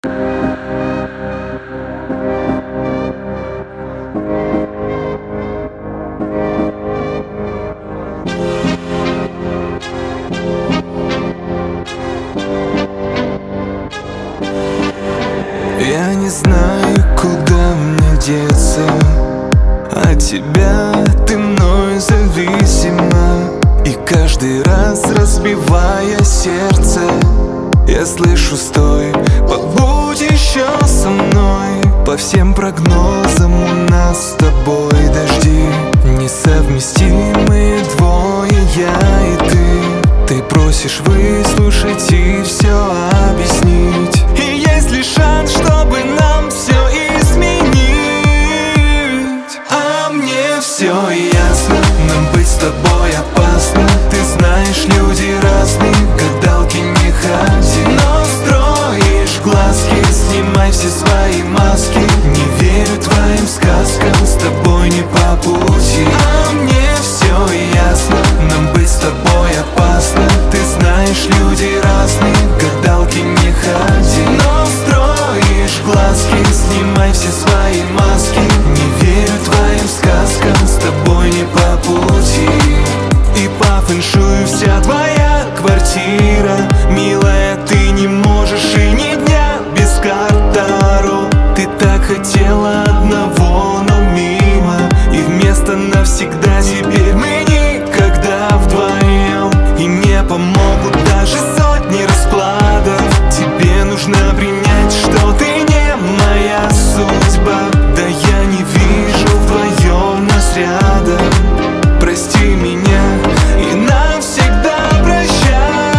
Я не знаю, куда мне деться от тебя, ты мною зависима. И каждый раз, разбивая сердце, я слышу: стой, побудь еще со мной. По всем прогнозам у нас с тобой дожди, несовместимые двое, я и ты. Ты просишь выслушать и все объяснить, и есть ли шанс, чтобы нам все изменить? А мне все ясно, нам быть с тобой опасно. Ты знаешь, люди разные, к гадалке не ходи. Но строишь глазки, снимай все свои маски. Не верю твоим сказкам, с тобой не по пути. А мне все ясно, нам быть с тобой опасно. Ты знаешь, люди разные, к гадалке не ходи. Но строишь глазки, снимай все свои маски. Не верю твоим сказкам, с тобой не по пути. И по фэншую вся твоя квартира, милая, ты не можешь и ни дня без карт Таро. Ты так хотела одного, но мимо, и вместо навсегда теперь мы никогда вдвоем. И не помогут даже сотни раскладов. Тебе нужно принять, что ты не моя судьба. Да я не вижу вдвоем нас рядом. Прости меня и навсегда прощай.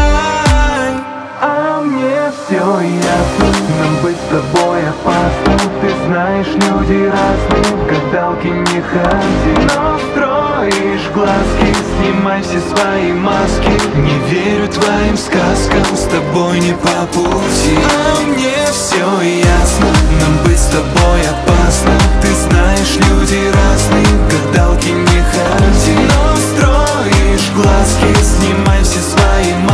А мне все ясно, нам быть с тобой опасно. Ты знаешь, люди разные, к гадалке не ходи. Но строишь глазки, снимай все свои маски. Не верю твоим сказкам, с тобой не по пути. А мне все ясно, нам быть с тобой опасно. Ты знаешь, люди разные, к гадалке не ходи. Но строишь глазки, снимай все свои маски.